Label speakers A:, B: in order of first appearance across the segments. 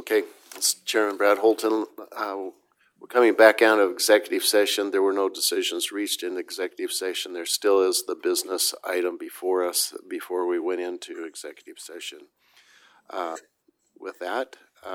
A: Okay, it's Chairman Brad Holton. We're coming back out of executive session. There were no decisions reached in executive session. There still is the business item before us before we went into executive session. With that,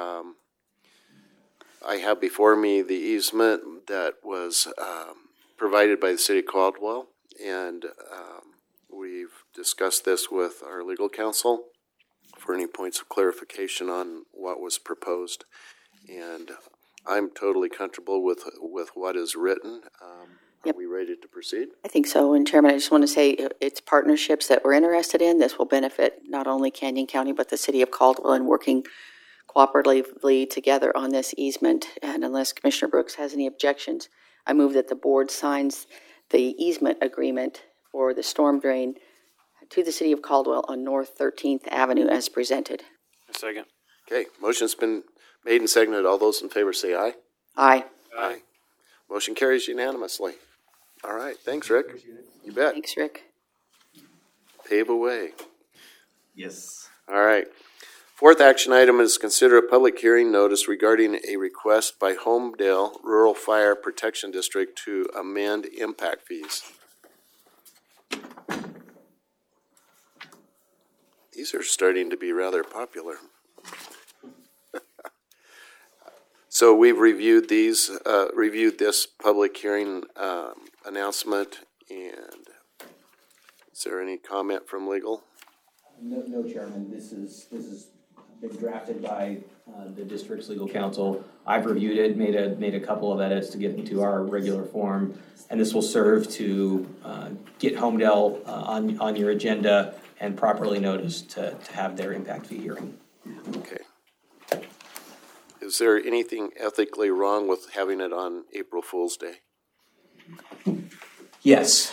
A: I have before me the easement that was provided by the City of Caldwell, and we've discussed this with our legal counsel for any points of clarification on what was proposed. And I'm totally comfortable with what is written.
B: Yep.
A: Are we ready to proceed?
B: I think so. And Chairman, I just want to say it's partnerships that we're interested in. This will benefit not only Canyon County, but the City of Caldwell in working cooperatively together on this easement. And unless Commissioner Brooks has any objections, I move that the board signs the easement agreement for the storm drain to the City of Caldwell on North 13th Avenue as presented.
C: A second.
A: Okay, motion's been made and seconded. All those in favor say aye.
B: Aye.
A: Aye. Motion carries unanimously. All right, thanks, Rick. You bet.
B: Thanks, Rick.
A: Pave away.
D: Yes.
A: All right. Fourth action item is consider a public hearing notice regarding a request by Homedale Rural Fire Protection District to amend impact fees. These are starting to be rather popular. So we've reviewed this public hearing announcement, and is there any comment from legal?
E: No, Chairman. This is been drafted by the district's legal counsel. I've reviewed it, made a couple of edits to get into our regular form, and this will serve to get Homedale on your agenda and properly noticed to have their impact fee hearing.
A: Okay. Is there anything ethically wrong with having it on April Fool's Day?
E: Yes.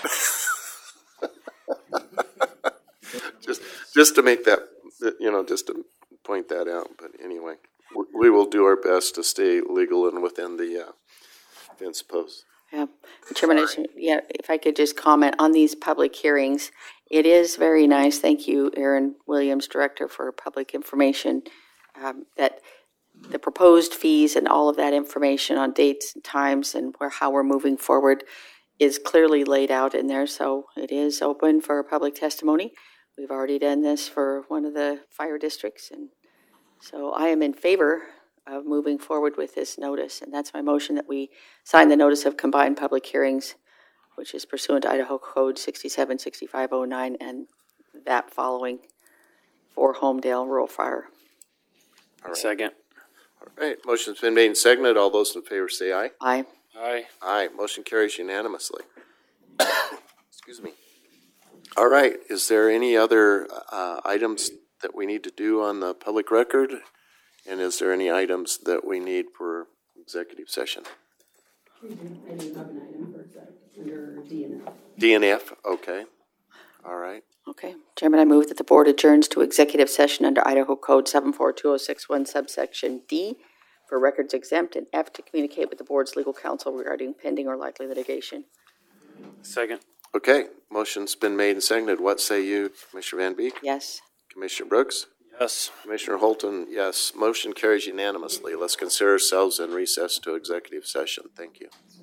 A: just to make that, just to point that out. But anyway, we will do our best to stay legal and within the fence posts.
B: Yeah, Chairman, if I could just comment on these public hearings, it is very nice. Thank you, Aaron Williams, Director for Public Information, that the proposed fees and all of that information on dates and times and how we're moving forward is clearly laid out in there. So it is open for public testimony. We've already done this for one of the fire districts, and so I am in favor of moving forward with this notice, and that's my motion that we sign the notice of combined public hearings, which is pursuant to Idaho Code 676509 and that following for Homedale Rural Fire.
A: All right.
C: Second.
A: All right, motion's been made and seconded. All those in favor say aye.
B: Aye.
C: Aye.
A: Aye. Motion carries unanimously. Excuse me. All right, is there any other items that we need to do on the public record? And is there any items that we need for executive session?
F: I do have an item for exec under DNF.
A: DNF, okay. All right.
B: Okay. Chairman, I move that the board adjourns to executive session under Idaho Code 742061 subsection D for records exempt, and F to communicate with the board's legal counsel regarding pending or likely litigation.
C: Second.
A: Okay, motion's been made and seconded. What say you, Commissioner Van Beek?
B: Yes.
A: Commissioner Brooks?
C: Yes.
A: Commissioner Holton, yes. Motion carries unanimously. Let's consider ourselves in recess to executive session. Thank you.